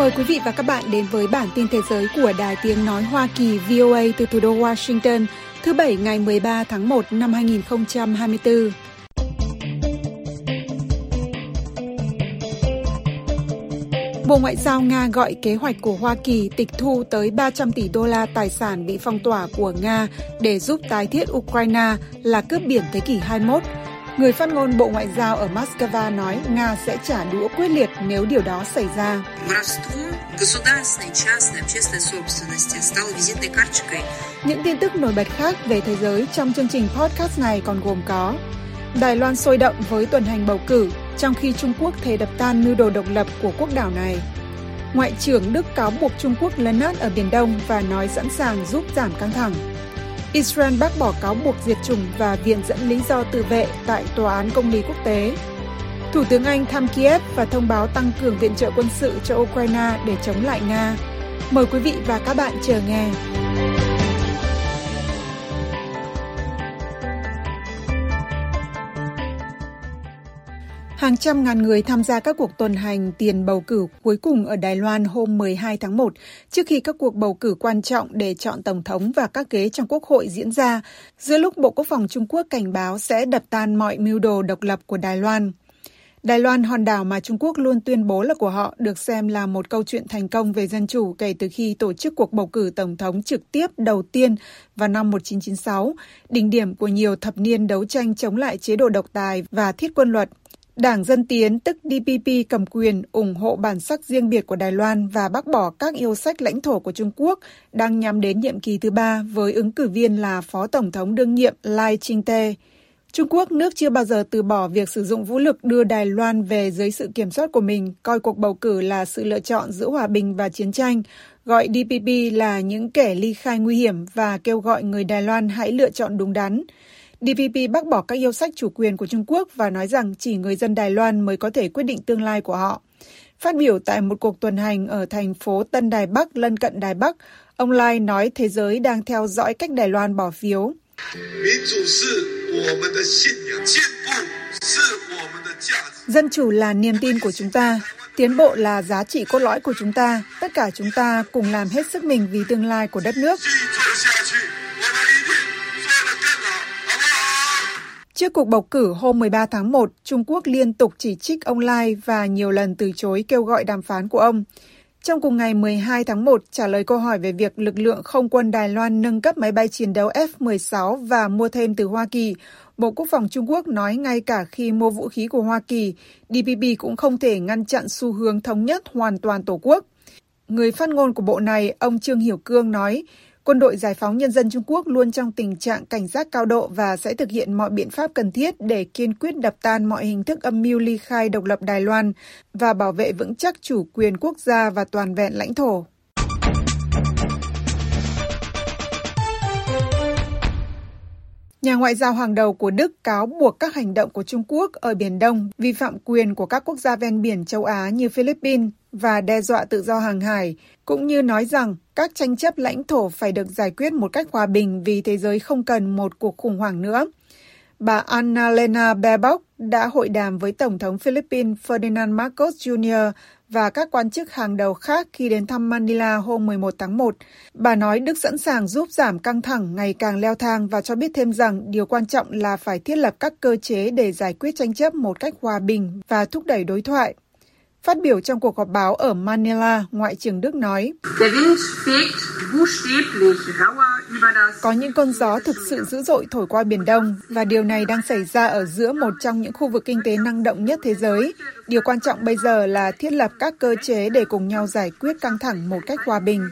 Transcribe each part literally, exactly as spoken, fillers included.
Mời quý vị và các bạn đến với bản tin thế giới của Đài Tiếng Nói Hoa Kỳ vê o a từ thủ đô Washington, thứ Bảy ngày mười ba tháng một năm hai nghìn không trăm hai mươi tư. Bộ Ngoại giao Nga gọi kế hoạch của Hoa Kỳ tịch thu tới ba trăm tỷ đô la tài sản bị phong tỏa của Nga để giúp tái thiết Ukraine là cướp biển thế kỷ hai mươi mốt. Người phát ngôn Bộ Ngoại giao ở Moscow nói Nga sẽ trả đũa quyết liệt nếu điều đó xảy ra. Những tin tức nổi bật khác về thế giới trong chương trình podcast này còn gồm có: Đài Loan sôi động với tuần hành bầu cử, trong khi Trung Quốc thề đập tan mưu đồ độc lập của quốc đảo này. Ngoại trưởng Đức cáo buộc Trung Quốc lấn át ở Biển Đông và nói sẵn sàng giúp giảm căng thẳng. Israel bác bỏ cáo buộc diệt chủng và viện dẫn lý do tự vệ tại Tòa án Công lý Quốc tế. Thủ tướng Anh thăm Kiev và thông báo tăng cường viện trợ quân sự cho Ukraine để chống lại Nga. Mời quý vị và các bạn chờ nghe. Hàng trăm ngàn người tham gia các cuộc tuần hành tiền bầu cử cuối cùng ở Đài Loan hôm mười hai tháng một, trước khi các cuộc bầu cử quan trọng để chọn tổng thống và các ghế trong Quốc hội diễn ra, giữa lúc Bộ Quốc phòng Trung Quốc cảnh báo sẽ đập tan mọi mưu đồ độc lập của Đài Loan. Đài Loan, hòn đảo mà Trung Quốc luôn tuyên bố là của họ, được xem là một câu chuyện thành công về dân chủ kể từ khi tổ chức cuộc bầu cử tổng thống trực tiếp đầu tiên vào năm một nghìn chín trăm chín mươi sáu, đỉnh điểm của nhiều thập niên đấu tranh chống lại chế độ độc tài và thiết quân luật. Đảng Dân Tiến, tức đê pê pê, cầm quyền, ủng hộ bản sắc riêng biệt của Đài Loan và bác bỏ các yêu sách lãnh thổ của Trung Quốc, đang nhắm đến nhiệm kỳ thứ ba với ứng cử viên là Phó Tổng thống đương nhiệm Lai Ching-te. Trung Quốc, nước chưa bao giờ từ bỏ việc sử dụng vũ lực đưa Đài Loan về dưới sự kiểm soát của mình, coi cuộc bầu cử là sự lựa chọn giữa hòa bình và chiến tranh, gọi đê pê pê là những kẻ ly khai nguy hiểm và kêu gọi người Đài Loan hãy lựa chọn đúng đắn. đê pê pê bác bỏ các yêu sách chủ quyền của Trung Quốc và nói rằng chỉ người dân Đài Loan mới có thể quyết định tương lai của họ. Phát biểu tại một cuộc tuần hành ở thành phố Tân Đài Bắc lân cận Đài Bắc, ông Lai nói thế giới đang theo dõi cách Đài Loan bỏ phiếu. Dân chủ là niềm tin của chúng ta, tiến bộ là giá trị cốt lõi của chúng ta, tất cả chúng ta cùng làm hết sức mình vì tương lai của đất nước. Trước cuộc bầu cử hôm mười ba tháng một, Trung Quốc liên tục chỉ trích ông Lai và nhiều lần từ chối kêu gọi đàm phán của ông. Trong cùng ngày mười hai tháng một, trả lời câu hỏi về việc lực lượng không quân Đài Loan nâng cấp máy bay chiến đấu F mười sáu và mua thêm từ Hoa Kỳ, Bộ Quốc phòng Trung Quốc nói ngay cả khi mua vũ khí của Hoa Kỳ, đê pê pê cũng không thể ngăn chặn xu hướng thống nhất hoàn toàn Tổ quốc. Người phát ngôn của bộ này, ông Trương Hiểu Cương nói, Quân đội Giải phóng Nhân dân Trung Quốc luôn trong tình trạng cảnh giác cao độ và sẽ thực hiện mọi biện pháp cần thiết để kiên quyết đập tan mọi hình thức âm mưu ly khai độc lập Đài Loan và bảo vệ vững chắc chủ quyền quốc gia và toàn vẹn lãnh thổ. Nhà ngoại giao hàng đầu của Đức cáo buộc các hành động của Trung Quốc ở Biển Đông vi phạm quyền của các quốc gia ven biển châu Á như Philippines và đe dọa tự do hàng hải, cũng như nói rằng các tranh chấp lãnh thổ phải được giải quyết một cách hòa bình vì thế giới không cần một cuộc khủng hoảng nữa. Bà Annalena Baerbock đã hội đàm với Tổng thống Philippines Ferdinand Marcos Junior và các quan chức hàng đầu khác khi đến thăm Manila hôm mười một tháng một. Bà nói Đức sẵn sàng giúp giảm căng thẳng ngày càng leo thang và cho biết thêm rằng điều quan trọng là phải thiết lập các cơ chế để giải quyết tranh chấp một cách hòa bình và thúc đẩy đối thoại. Phát biểu trong cuộc họp báo ở Manila, Ngoại trưởng Đức nói, có những cơn gió thực sự dữ dội thổi qua Biển Đông và điều này đang xảy ra ở giữa một trong những khu vực kinh tế năng động nhất thế giới. Điều quan trọng bây giờ là thiết lập các cơ chế để cùng nhau giải quyết căng thẳng một cách hòa bình.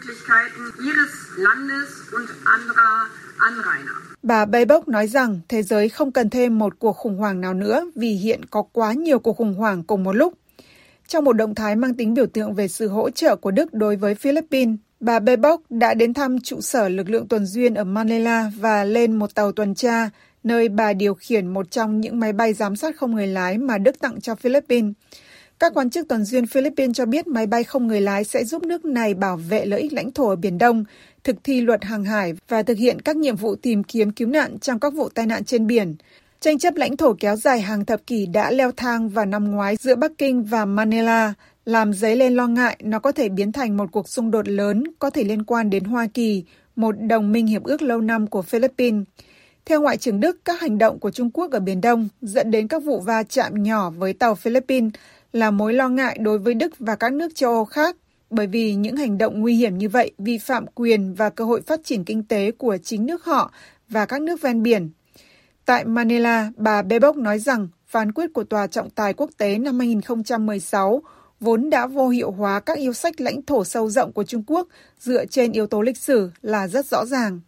Bà Baerbock nói rằng thế giới không cần thêm một cuộc khủng hoảng nào nữa vì hiện có quá nhiều cuộc khủng hoảng cùng một lúc. Trong một động thái mang tính biểu tượng về sự hỗ trợ của Đức đối với Philippines, bà Baerbock đã đến thăm trụ sở lực lượng tuần duyên ở Manila và lên một tàu tuần tra, nơi bà điều khiển một trong những máy bay giám sát không người lái mà Đức tặng cho Philippines. Các quan chức tuần duyên Philippines cho biết máy bay không người lái sẽ giúp nước này bảo vệ lợi ích lãnh thổ ở Biển Đông, thực thi luật hàng hải và thực hiện các nhiệm vụ tìm kiếm cứu nạn trong các vụ tai nạn trên biển. Tranh chấp lãnh thổ kéo dài hàng thập kỷ đã leo thang vào năm ngoái giữa Bắc Kinh và Manila, làm dấy lên lo ngại nó có thể biến thành một cuộc xung đột lớn có thể liên quan đến Hoa Kỳ, một đồng minh hiệp ước lâu năm của Philippines. Theo Ngoại trưởng Đức, các hành động của Trung Quốc ở Biển Đông dẫn đến các vụ va chạm nhỏ với tàu Philippines là mối lo ngại đối với Đức và các nước châu Âu khác, bởi vì những hành động nguy hiểm như vậy vi phạm quyền và cơ hội phát triển kinh tế của chính nước họ và các nước ven biển. Tại Manila, bà Baerbock nói rằng phán quyết của Tòa trọng tài quốc tế năm hai không một sáu vốn đã vô hiệu hóa các yêu sách lãnh thổ sâu rộng của Trung Quốc dựa trên yếu tố lịch sử là rất rõ ràng.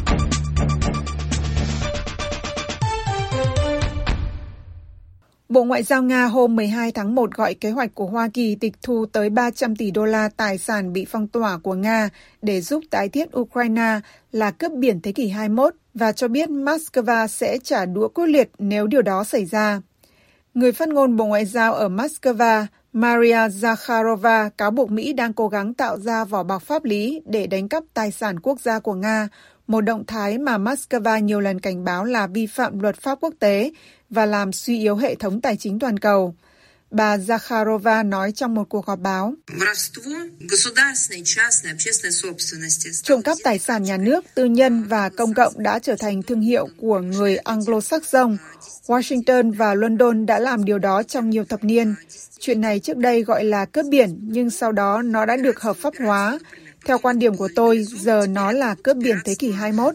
Bộ Ngoại giao Nga hôm mười hai tháng một gọi kế hoạch của Hoa Kỳ tịch thu tới ba trăm tỷ đô la tài sản bị phong tỏa của Nga để giúp tái thiết Ukraine là cướp biển thế kỷ hai mươi mốt và cho biết Moscow sẽ trả đũa quyết liệt nếu điều đó xảy ra. Người phát ngôn Bộ Ngoại giao ở Moscow, Maria Zakharova cáo buộc Mỹ đang cố gắng tạo ra vỏ bọc pháp lý để đánh cắp tài sản quốc gia của Nga, một động thái mà Moscow nhiều lần cảnh báo là vi phạm luật pháp quốc tế và làm suy yếu hệ thống tài chính toàn cầu. Bà Zakharova nói trong một cuộc họp báo, trộm cắp tài sản nhà nước, tư nhân và công cộng đã trở thành thương hiệu của người Anglo-Saxon. Washington và London đã làm điều đó trong nhiều thập niên. Chuyện này trước đây gọi là cướp biển, nhưng sau đó nó đã được hợp pháp hóa. Theo quan điểm của tôi, giờ nó là cướp biển thế kỷ hai mươi mốt.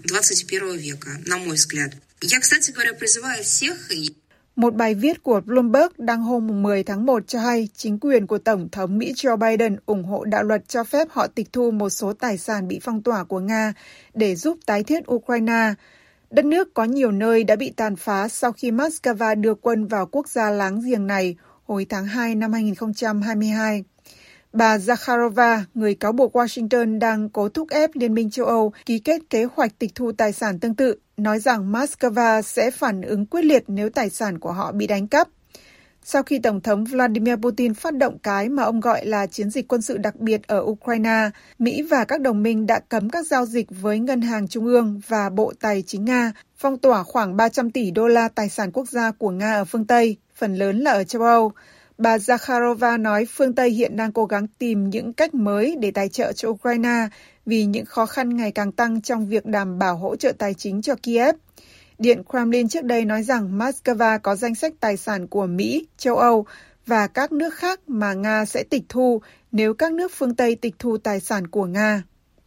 Một bài viết của Bloomberg đăng hôm mười tháng một cho hay chính quyền của Tổng thống Mỹ Joe Biden ủng hộ đạo luật cho phép họ tịch thu một số tài sản bị phong tỏa của Nga để giúp tái thiết Ukraine. Đất nước có nhiều nơi đã bị tàn phá sau khi Moscow đưa quân vào quốc gia láng giềng này hồi tháng hai năm hai không hai hai. Bà Zakharova, người cáo buộc Washington đang cố thúc ép Liên minh châu Âu ký kết kế hoạch tịch thu tài sản tương tự, nói rằng Moscow sẽ phản ứng quyết liệt nếu tài sản của họ bị đánh cắp. Sau khi Tổng thống Vladimir Putin phát động cái mà ông gọi là chiến dịch quân sự đặc biệt ở Ukraine, Mỹ và các đồng minh đã cấm các giao dịch với Ngân hàng Trung ương và Bộ Tài chính Nga, phong tỏa khoảng ba trăm tỷ đô la tài sản quốc gia của Nga ở phương Tây, phần lớn là ở châu Âu. Bà Zakharova nói phương Tây hiện đang cố gắng tìm những cách mới để tài trợ cho Ukraine vì những khó khăn ngày càng tăng trong việc đảm bảo hỗ trợ tài chính cho Kiev. Điện Kremlin trước đây nói rằng Moscow có danh sách tài sản của Mỹ, châu Âu và các nước khác mà Nga sẽ tịch thu nếu các nước phương Tây tịch thu tài sản của Nga.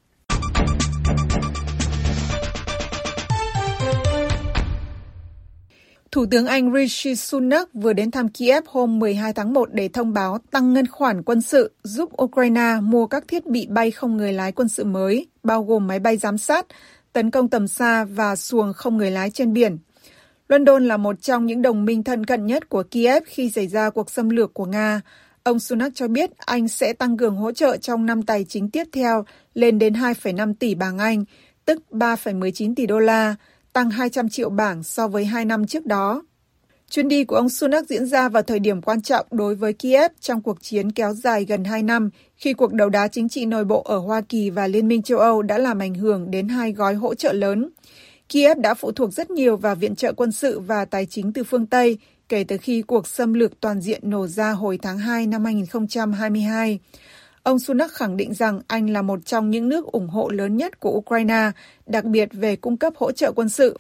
Thủ tướng Anh Rishi Sunak vừa đến thăm Kiev hôm mười hai tháng một để thông báo tăng ngân khoản quân sự giúp Ukraine mua các thiết bị bay không người lái quân sự mới, bao gồm máy bay giám sát, tấn công tầm xa và xuồng không người lái trên biển. London là một trong những đồng minh thân cận nhất của Kiev khi xảy ra cuộc xâm lược của Nga. Ông Sunak cho biết Anh sẽ tăng cường hỗ trợ trong năm tài chính tiếp theo lên đến hai phẩy năm tỷ bảng Anh, tức ba phẩy mười chín tỷ đô la, tăng hai trăm triệu bảng so với hai năm trước đó. Chuyến đi của ông Sunak diễn ra vào thời điểm quan trọng đối với Kiev trong cuộc chiến kéo dài gần hai năm, khi cuộc đấu đá chính trị nội bộ ở Hoa Kỳ và Liên minh châu Âu đã làm ảnh hưởng đến hai gói hỗ trợ lớn. Kiev đã phụ thuộc rất nhiều vào viện trợ quân sự và tài chính từ phương Tây kể từ khi cuộc xâm lược toàn diện nổ ra hồi tháng hai năm hai không hai hai. Ông Sunak khẳng định rằng Anh là một trong những nước ủng hộ lớn nhất của Ukraine, đặc biệt về cung cấp hỗ trợ quân sự.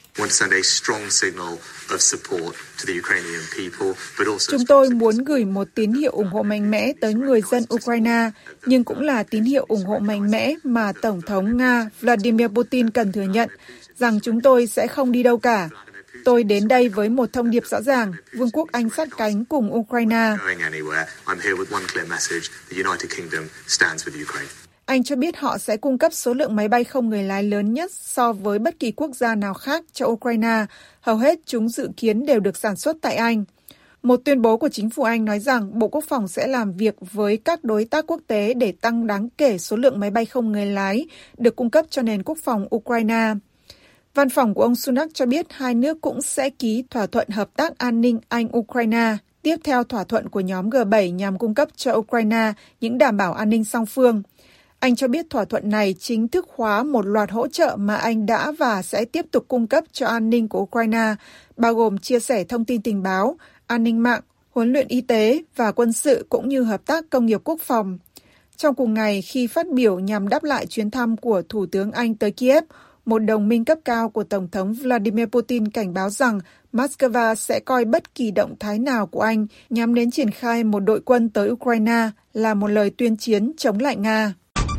Chúng tôi muốn gửi một tín hiệu ủng hộ mạnh mẽ tới người dân Ukraine, nhưng cũng là tín hiệu ủng hộ mạnh mẽ mà Tổng thống Nga Vladimir Putin cần thừa nhận, rằng chúng tôi sẽ không đi đâu cả. Tôi đến đây với một thông điệp rõ ràng, Vương quốc Anh sát cánh cùng Ukraine. Anh cho biết họ sẽ cung cấp số lượng máy bay không người lái lớn nhất so với bất kỳ quốc gia nào khác cho Ukraine. Hầu hết chúng dự kiến đều được sản xuất tại Anh. Một tuyên bố của chính phủ Anh nói rằng Bộ Quốc phòng sẽ làm việc với các đối tác quốc tế để tăng đáng kể số lượng máy bay không người lái được cung cấp cho nền quốc phòng Ukraine. Văn phòng của ông Sunak cho biết hai nước cũng sẽ ký thỏa thuận hợp tác an ninh Anh-Ukraine, tiếp theo thỏa thuận của nhóm G bảy nhằm cung cấp cho Ukraine những đảm bảo an ninh song phương. Anh cho biết thỏa thuận này chính thức hóa một loạt hỗ trợ mà Anh đã và sẽ tiếp tục cung cấp cho an ninh của Ukraine, bao gồm chia sẻ thông tin tình báo, an ninh mạng, huấn luyện y tế và quân sự cũng như hợp tác công nghiệp quốc phòng. Trong cùng ngày, khi phát biểu nhằm đáp lại chuyến thăm của Thủ tướng Anh tới Kiev, một đồng minh cấp cao của Tổng thống Vladimir Putin cảnh báo rằng Moscow sẽ coi bất kỳ động thái nào của Anh nhằm đến triển khai một đội quân tới Ukraine là một lời tuyên chiến chống lại Nga.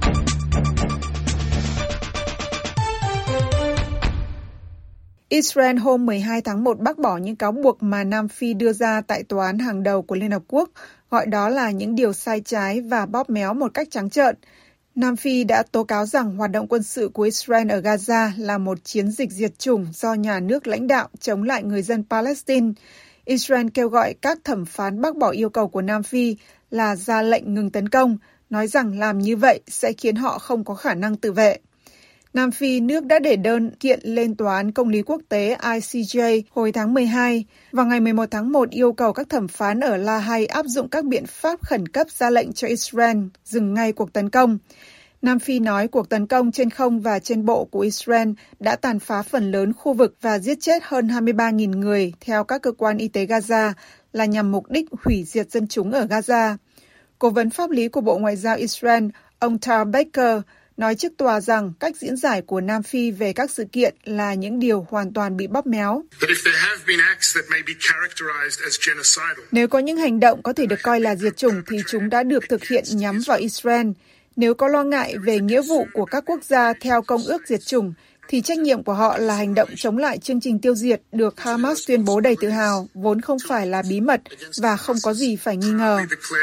Israel hôm mười hai tháng một bác bỏ những cáo buộc mà Nam Phi đưa ra tại tòa án hàng đầu của Liên Hợp Quốc, gọi đó là những điều sai trái và bóp méo một cách trắng trợn. Nam Phi đã tố cáo rằng hoạt động quân sự của Israel ở Gaza là một chiến dịch diệt chủng do nhà nước lãnh đạo chống lại người dân Palestine. Israel kêu gọi các thẩm phán bác bỏ yêu cầu của Nam Phi là ra lệnh ngừng tấn công, nói rằng làm như vậy sẽ khiến họ không có khả năng tự vệ. Nam Phi, nước đã để đơn kiện lên Tòa án Công lý Quốc tế I C J hồi tháng mười hai, vào ngày mười một tháng một yêu cầu các thẩm phán ở La Hay áp dụng các biện pháp khẩn cấp ra lệnh cho Israel dừng ngay cuộc tấn công. Nam Phi nói cuộc tấn công trên không và trên bộ của Israel đã tàn phá phần lớn khu vực và giết chết hơn hai mươi ba nghìn người theo các cơ quan y tế Gaza là nhằm mục đích hủy diệt dân chúng ở Gaza. Cố vấn pháp lý của Bộ Ngoại giao Israel, ông Tal Baker, nói trước tòa rằng cách diễn giải của Nam Phi về các sự kiện là những điều hoàn toàn bị bóp méo. Nếu có những hành động có thể được coi là diệt chủng thì chúng đã được thực hiện nhắm vào Israel. Nếu có lo ngại về nghĩa vụ của các quốc gia theo Công ước diệt chủng, thì trách nhiệm của họ là hành động chống lại chương trình tiêu diệt được Hamas tuyên bố đầy tự hào, vốn không phải là bí mật và không có gì phải nghi ngờ.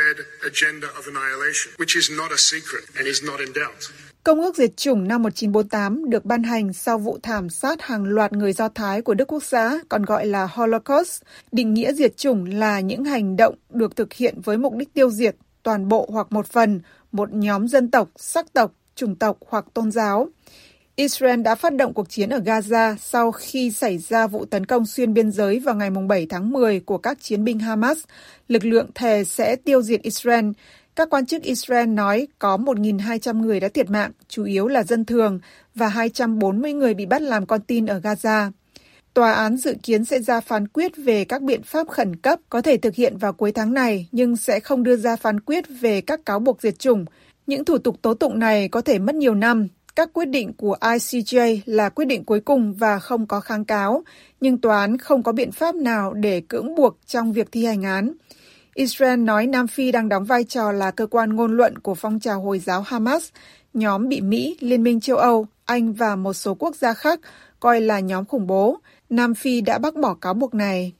Công ước diệt chủng năm một nghìn chín trăm bốn mươi tám được ban hành sau vụ thảm sát hàng loạt người Do Thái của Đức Quốc xã, còn gọi là Holocaust. Định nghĩa diệt chủng là những hành động được thực hiện với mục đích tiêu diệt toàn bộ hoặc một phần, một nhóm dân tộc, sắc tộc, chủng tộc hoặc tôn giáo. Israel đã phát động cuộc chiến ở Gaza sau khi xảy ra vụ tấn công xuyên biên giới vào ngày bảy tháng mười của các chiến binh Hamas. Lực lượng thề sẽ tiêu diệt Israel. Các quan chức Israel nói có một nghìn hai trăm người đã thiệt mạng, chủ yếu là dân thường, và hai trăm bốn mươi người bị bắt làm con tin ở Gaza. Tòa án dự kiến sẽ ra phán quyết về các biện pháp khẩn cấp có thể thực hiện vào cuối tháng này, nhưng sẽ không đưa ra phán quyết về các cáo buộc diệt chủng. Những thủ tục tố tụng này có thể mất nhiều năm. Các quyết định của I C J là quyết định cuối cùng và không có kháng cáo, nhưng tòa án không có biện pháp nào để cưỡng buộc trong việc thi hành án. Israel nói Nam Phi đang đóng vai trò là cơ quan ngôn luận của phong trào Hồi giáo Hamas, nhóm bị Mỹ, Liên minh châu Âu, Anh và một số quốc gia khác coi là nhóm khủng bố. Nam Phi đã bác bỏ cáo buộc này.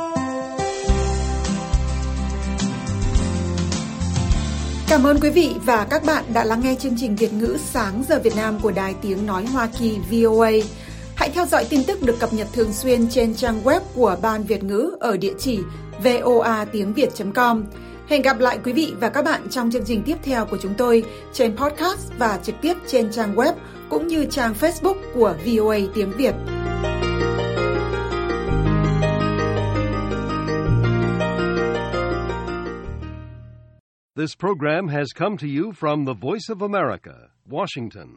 Cảm ơn quý vị và các bạn đã lắng nghe chương trình Việt ngữ Sáng giờ Việt Nam của Đài Tiếng Nói Hoa Kỳ V O A. Hãy theo dõi tin tức được cập nhật thường xuyên trên trang web của Ban Việt ngữ ở địa chỉ voa tiếng việt chấm com. Hẹn gặp lại quý vị và các bạn trong chương trình tiếp theo của chúng tôi trên podcast và trực tiếp trên trang web cũng như trang Facebook của V O A Tiếng Việt. This program has come to you from the Voice of America, Washington.